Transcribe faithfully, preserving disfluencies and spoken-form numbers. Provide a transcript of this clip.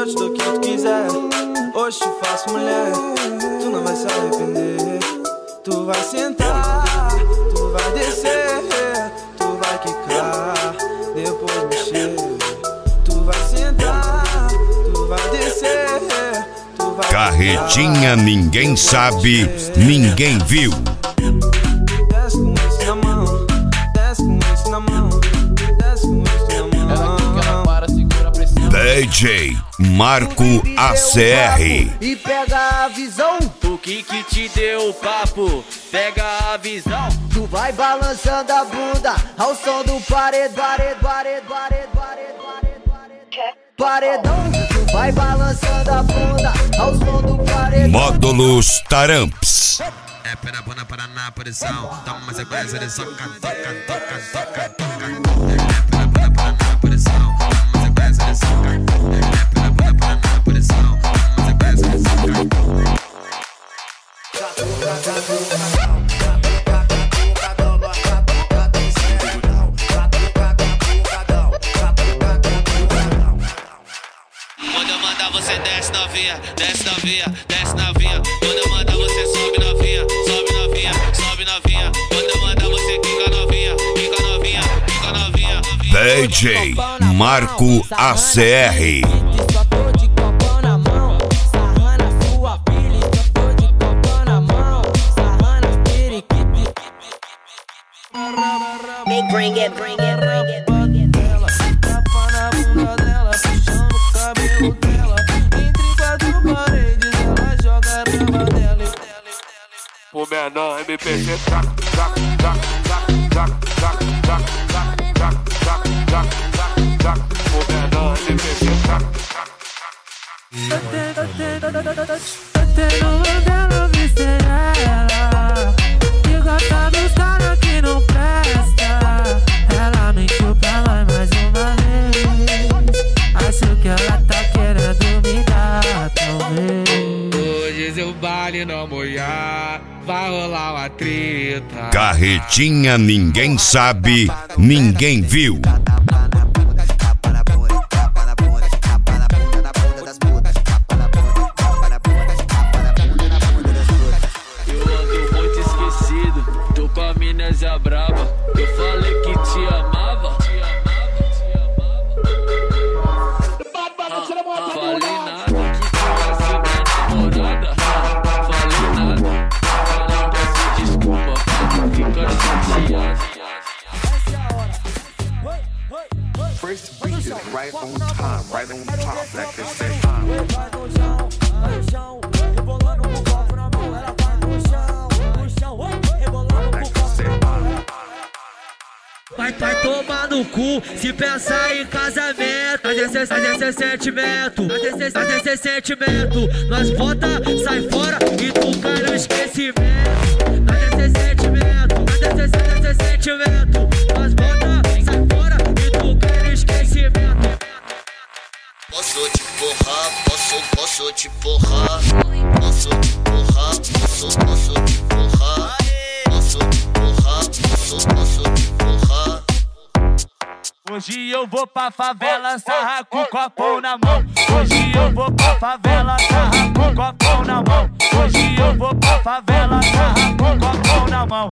eu te dou o que tu quiser. Hoje te faço mulher, tu não vai se arrepender. Tu vai sentar, tu vai descer, tu vai quicar, depois mexer. Tu vai sentar, tu vai descer, tu vai Carretinha, ninguém sabe, ninguém viu. Desce com isso na mão, desce com isso na mão, desce com isso na mão. Ela quer que ela para, segura a pressão. D J Marco A C R. E pega a visão, O que que te deu o papo? Pega a visão. tu vai balançando a bunda ao som do paredão, paredão, paredão, paredão, paredão, paredão. Tu vai balançando a bunda ao som do paredão. Módulos Taramps. É pera bona para na posição. Toma uma sequência de soca, toca, toca, toca, toca. É pera bona para na posição. Toma uma sequência de soca. É pera bona para na posição. Toma uma sequência de soca. Quando eu mandar você desce novinha, desce novinha, desce novinha. Quando eu mandar você sobe novinha, sobe novinha, sobe novinha. Quando eu mandar você quica novinha, quica novinha, quica novinha. D J Marco A C R. Só tô de copão na mão, sarrando a sua filha. Só tô de copão na mão, sarrando as periquitas. Bring it, bring it, bring it. Tapa na bunda dela, puxando o cabelo dela. Entre quatro paredes, ela joga a raba dela. O menor M P C tac, tac, tac, tac, tac, tac, tac, tac, tac, tac, tac, tac. O menor M P C tac, tac. Tô tendo mandela vencer ela. E gosta dos caras que não presta. Ela mentiu pra nós mais uma vez. Acho que ela tá querendo me dar, talvez. Hoje se o baile não molhar, vai rolar uma treta. Carretinha, ninguém sabe, ninguém viu. Eu ando muito esquecido, tô com a amnésia brava. Eu falei que te amava. Falei nada que tava sem minha namorada. Falei nada, não peço desculpa pra não ficar chateado. First beat is right on time, right on top, like they say. Time. Vai no chão, vai no chão, rebolando com o copo na mão. Ela vai no chão, no chão, rebolando com o copo na mão. Vai, vai tomar no cu se pensar em casamento. Mas esse, mas esse sentimento, mas esse, mas esse sentimento. Nós volta, sai fora e tu cai no esquecimento. Mas esse sentimento, mas esse, mas esse sentimento. Nós volta, sai fora e tu cai no esquecimento. Posso te porrar, posso, posso te porrar. Posso te porrar, posso, posso te porrar. Posso te porrar, posso, posso te porrar. Hoje eu vou pra favela, sarrar com o copão na mão. Hoje eu vou pra favela, sarrar com o copão na mão. Hoje eu vou pra favela, sarrar com o copão na mão.